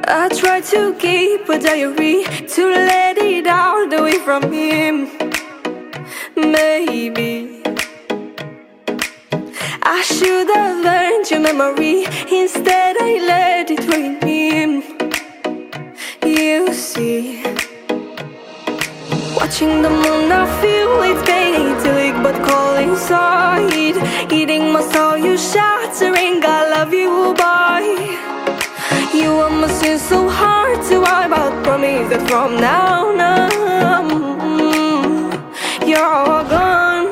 I try to keep a diary to let it out away from him. Maybe I should have learned your memory. Instead I let it ruin him. You see, watching the moon I feel it's painting, but cold inside, eating my soul, you shattering. I love you, boy. You almost seem so hard to wipe out. Promise that from now on, you're all gone.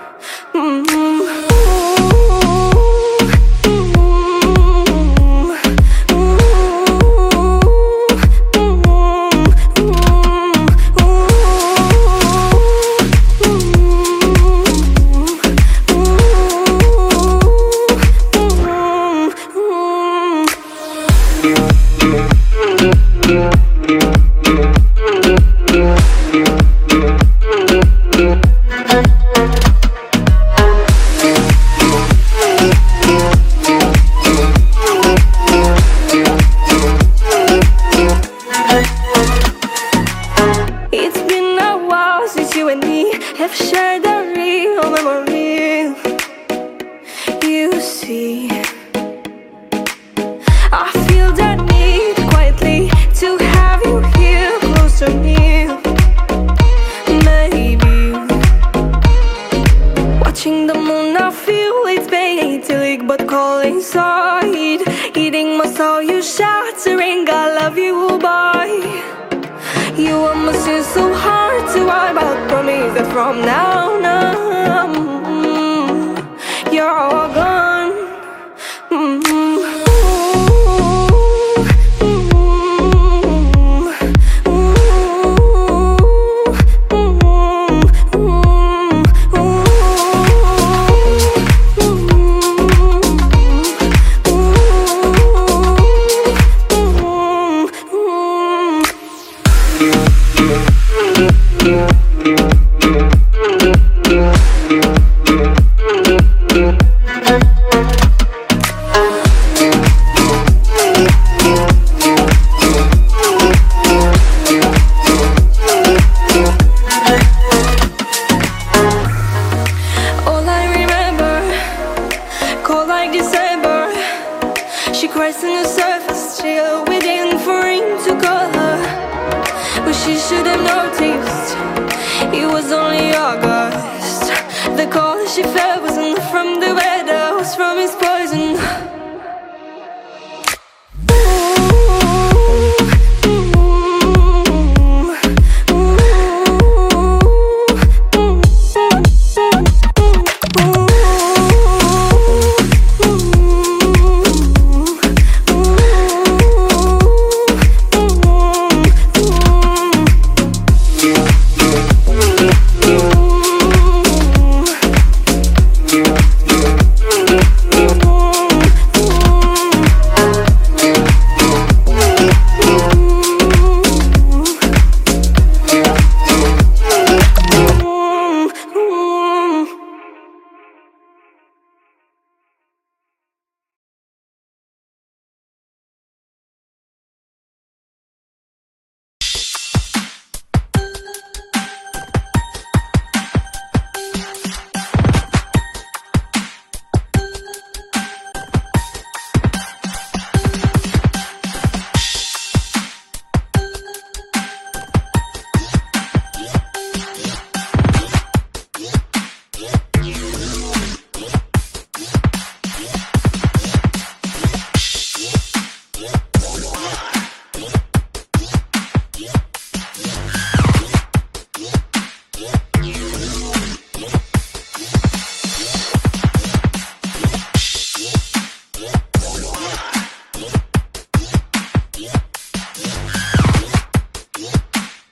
It's been a while since you and me have shared a real memory. You see, I feel that need quietly to have you here close to me. Maybe watching the moon I feel it's painting, but cold inside, eating my soul, you shattering. I love you, boy. You almost seem so hard to wipe out. Promise that from now on, you're all gone. Cold like December, she cries on the surface, still waiting for him to call her. But she should have noticed it was only August. The call she felt wasn't from the weather, it was from his